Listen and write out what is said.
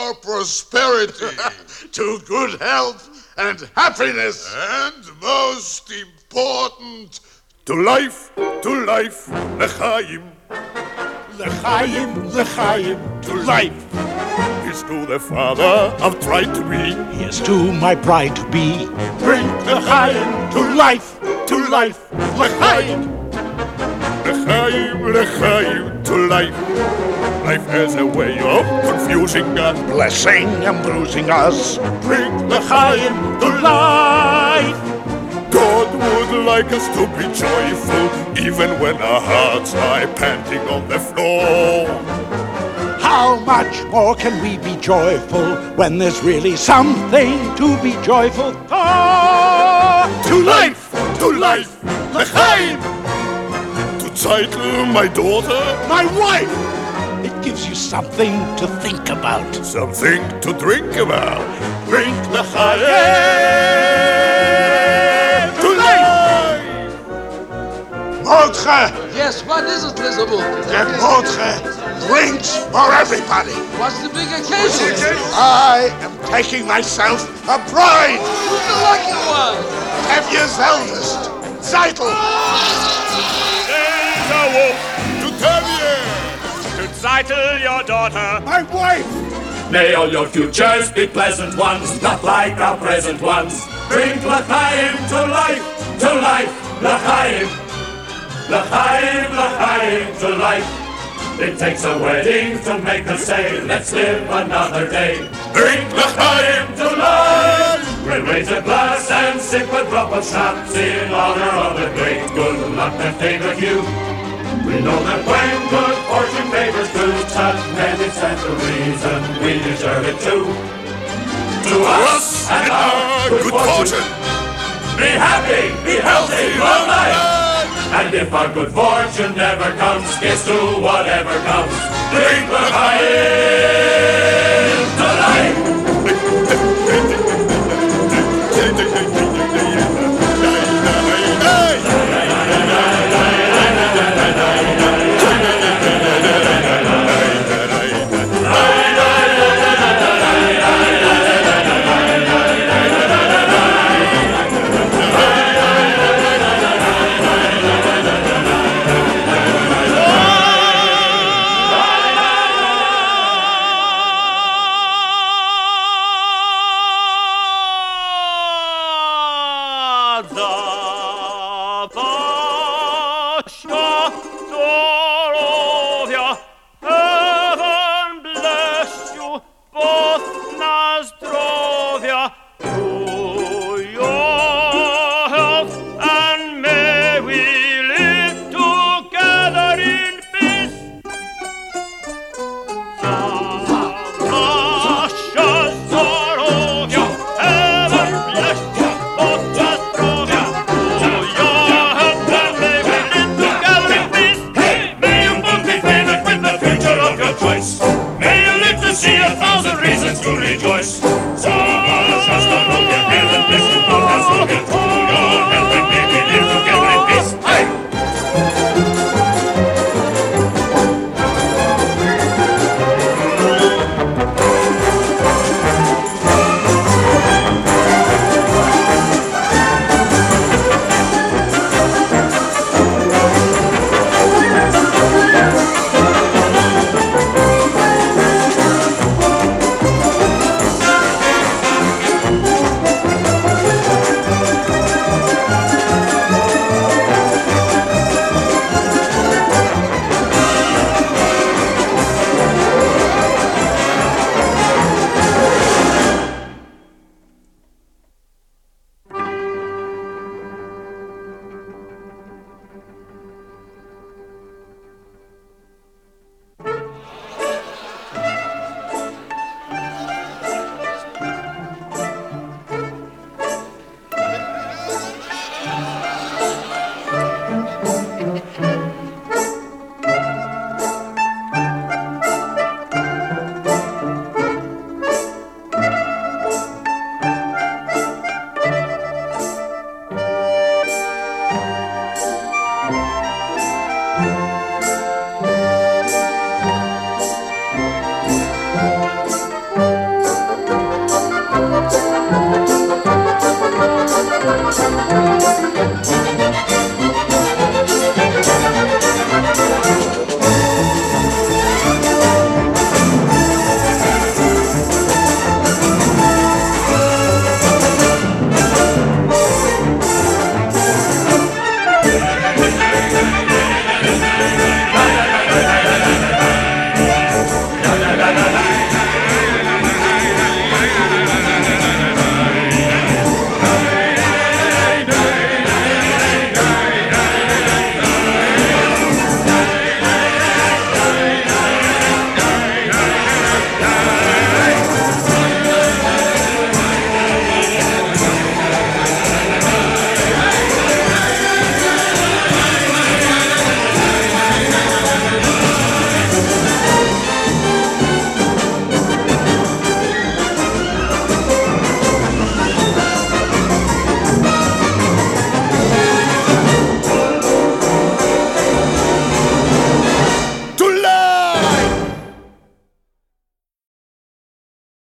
more prosperity, to good health and happiness, and most important, to life, l'chaim. L'chaim, l'chaim, to life. Here's to the father I've tried to be. Here's to my bride-to-be. Bring l'chaim to life, l'chaim. L'chaim, to life. Life has a way of confusing us, Blessing and bruising us. bring l'chaim to life. God would like us to be joyful, even when our hearts lie panting on the floor. How much more can we be joyful when there's really something to be joyful for? To life, l'chaim. To title my daughter, My wife! It gives you something to think about. something to drink about. Drink l'chaim To life. Mordche! Yes, what is it, Elizabeth? Get Mordche drinks for everybody. What's the big occasion? I am taking myself a bride. Who's the lucky one? 10 years eldest. Zeitel. To Tanya. To title your daughter. My wife. May all your futures be pleasant ones, not like our present ones. Bring l'chaim to life, l'chaim. L'chaim, l'chaim to life. It takes a wedding to make us say, let's live another day. Bring l'chaim to life. We'll raise a glass and sip a drop of schnapps in honor of the great good luck that favored you. We know that when good fortune favors two, such men stands to reason we deserve it too. To us and our good fortune. Be happy, be healthy, long life. And if our good fortune never comes, guess to whatever comes. Drink l'chaim to life. Heaven bless you, both na zdrowia, to your health, and may we live together in peace. Nasza zdrowia, heaven bless you, both na zdrowia, to your health, and may we live together in peace. May you both be favored with the future of your choice. May you live to see 1,000 reasons to rejoice.